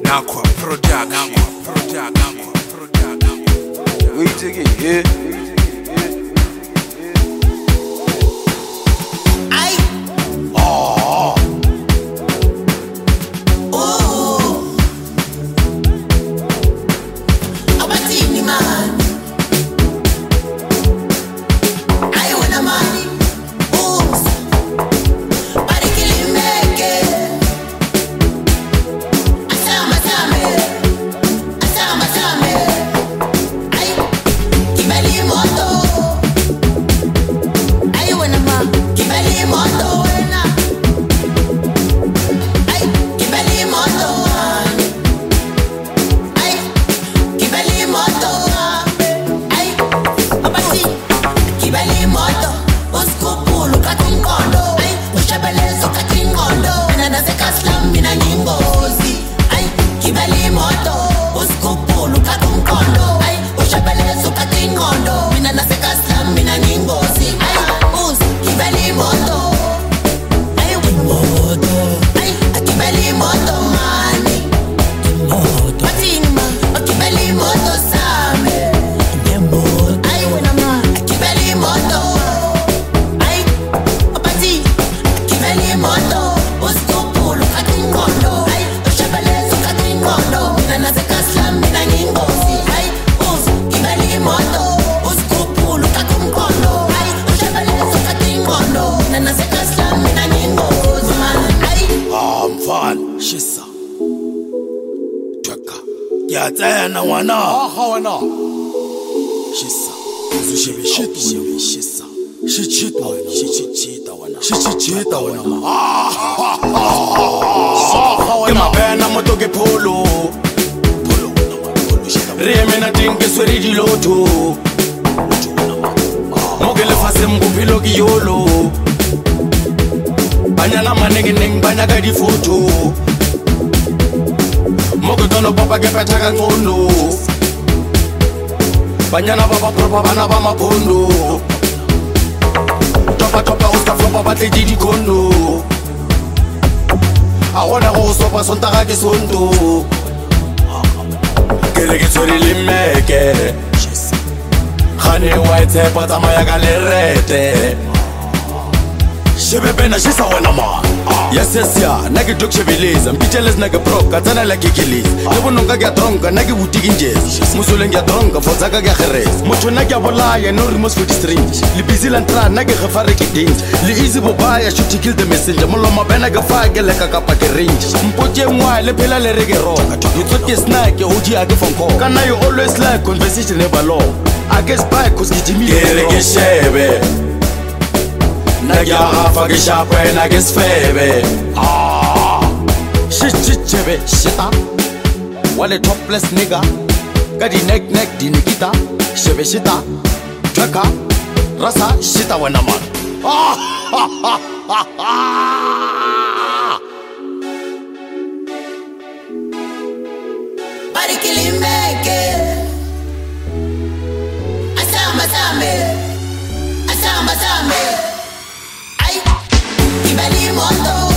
Nakwa production. We take it, yeah. Shisa Tweka Ya tsena wana wana Shisa Uzushebe shitu Shisa Shichita wana Shichita wana Kema pena motoke polo Reme na tinke sweri di loto Mogele fase mkupilo kiyolo Banyana manengeneng banyaka di foto Mogotono papa ke petaka ngono Banyana baba propa bana ba mapondo Topa uska flopa batle di kono Agona go sopa sontaga ke sonto Kele ke tsori limeke Khane white pata maya ka lerete Shebe na shisa wana ma Yes ya nage dok shebeleza Mpicheles nage proka tana la kekeleza Lebo nonga kya tronka nage butiki njez Musole nge tronka fozaka kya kherez Mocho nage abolaya no remorse for the strange Li busy lantra nage khafare ke dance Li easy bobaya shoot to kill the messenger Molo mabena ke fake le kaka ke range Mpoche mwa le phela le rege rock You thought ke snack oji ake phone call Kana you always like conversation never long I guess by cause ke jimi ke shebe Nagya hafa ke shapwe na ke sfebe Shit shita Wale topless nigga Kadi neck di nikita Shebe shita Tweka Rasa shita wana man Bari kilimeke Asamba Ay Kibali moto